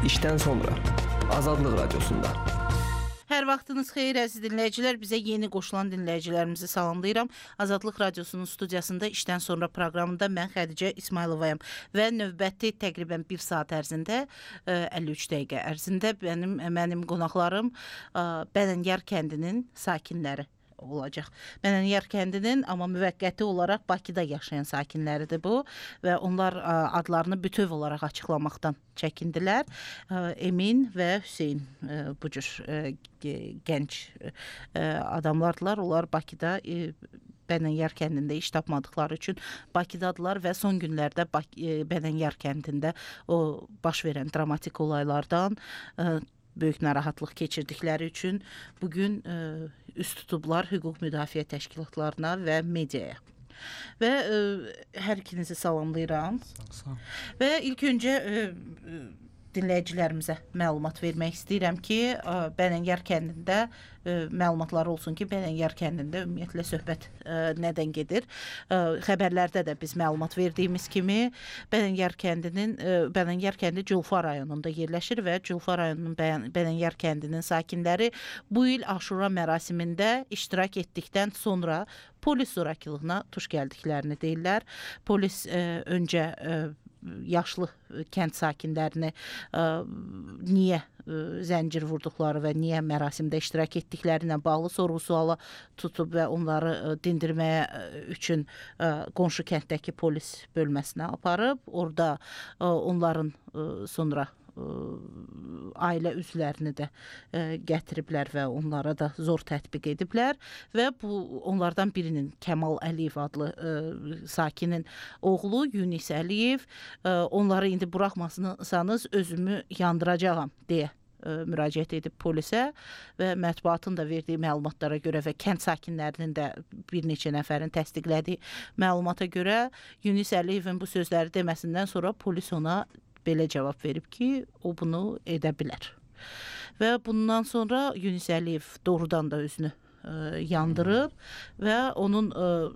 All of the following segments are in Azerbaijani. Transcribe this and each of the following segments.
İşten sonra Azadlıq Radiosunda. Hər vaxtınız xeyir əziz dinləyicilər. Bizə yeni qoşulan dinləyicilərimizi salamlayıram. Azadlıq Radiosunun studiyasında işdən sonra proqramında mən Xədicə İsmayılovayam və növbəti təqribən 1 saat ərzində 53 dəqiqə ərzində mənim qonaqlarım Bənənyar kəndinin sakinləri olacaq. Bənənyar kəndinin amma müvəqqəti olaraq Bakıda yaşayan sakinləridir bu və onlar adlarını bütöv olaraq açıqlamaqdan çəkindilər. Emin və Hüseyn bu cür gənc adamlardılar. Onlar Bakıda Bənənyar kəndində iş tapmadıkları üçün Bakıdadılar və son günlərdə Bənənyar kəndində o baş verən dramatik olaylardan böyük narahatlıq keçirdikləri üçün bugün üst tutublar hüquq müdafiə təşkilatlarına və mediaya. Və hər ikinizi salamlayıram. Sağ ol. Və ilk öncə dinləyicilərimizə məlumat vermək istəyirəm ki, Bənənyar kəndində məlumatları olsun ki, Bənənyar kəndində ümumiyyətlə söhbət nədən gedir. Xəbərlərdə də biz məlumat verdiyimiz kimi Bənənyar kəndi Culfa rayonunda yerləşir və Culfa rayonunun Bənənyar kəndinin sakinləri bu il Aşura mərasimində iştirak etdikdən sonra polis zorakılığına tuş gəldiklərini deyirlər. Polis öncə yaşlı kənd sakinlərini niyə zəncir vurduqları və niyə mərasimdə iştirak etdiklərinə bağlı sorğu-suala tutub və onları dindirməyə üçün qonşu kənddəki polis bölməsinə aparıb. Orada onların sonra ailə üzvlərini də gətiriblər və onlara da zor tətbiq ediblər və bu onlardan birinin Kəmal Əliyev adlı sakinin oğlu Yunis Əliyev onları indi buraxmasanız özümü yandıracağam deyə müraciət edib polisə və mətbuatın da verdiyi məlumatlara görə və kənd sakinlərinin də bir neçə nəfərin təsdiqlədiyi məlumata görə Yunis Əliyevin bu sözləri deməsindən sonra polis ona belə cavab verib ki, o bunu edə bilər. Və bundan sonra Yunis Əliyev doğrudan da özünü yandırıb və onun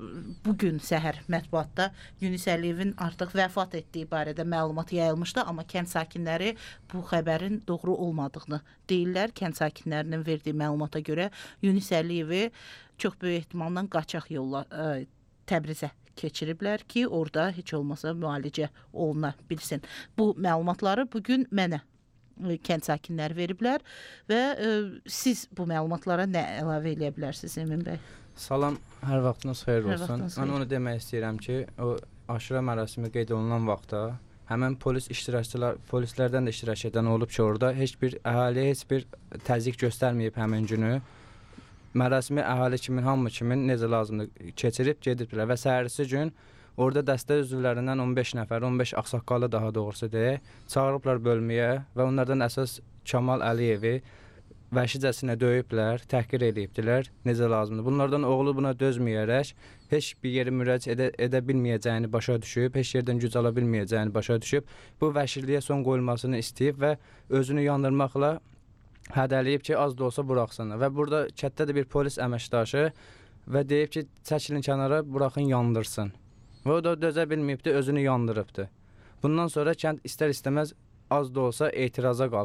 bugün səhər mətbuatda Yunis Əliyevin artıq vəfat etdiyi barədə məlumat yayılmışdı, amma kənd sakinləri bu xəbərin doğru olmadığını deyirlər. Kənd sakinlərinin verdiyi məlumata görə Yunis Əliyevi çox böyük ehtimalla qaçaq yolla Təbrizə keçiriblər ki, orada heç olmasa müalicə oluna bilsin. Bu məlumatları bugün mənə kənd sakinləri veriblər və siz bu məlumatlara nə əlavə eləyə bilərsiniz Emin bəy? Salam, hər vaxtınız xeyir olsun. vaxtınız xeyir. Mən onu demək istəyirəm ki, o aşura mərasimi qeyd olunan vaxtda həmən polislərdən də iştirak edən olub ki, orada heç bir əhaliyə heç bir təzyiq göstərməyib həmin günü. Mərasimi əhali kimin, hamı kimin necə lazımdır keçirib gediblər və səhərisi gün orada dəstə üzvlərindən 15 nəfər, 15 ağsaqqalı daha doğrusu deyək, çağırıblar bölməyə və onlardan əsas Kəmal Əliyevi vəhşicəsinə döyüblər, təhqir edibdilər, necə lazımdır. Bunlardan oğlu buna dözməyərək heç bir yeri müraciət edə bilməyəcəyini başa düşüb, heç yerdən güc ala bilməyəcəyini başa düşüb, bu vəhşiliyə son qoyulmasını istəyib və özünü yandırmaqla hədəliyib ki, az da olsa buraxsın. Və burada kətdə də bir polis əməkdaşı və deyib ki, çəkilin kənara, buraxın yandırsın. Və o da dözə bilməyibdi, özünü yandırıbdı. Bundan sonra kənd istər-istəməz az da olsa etiraza qalxıb.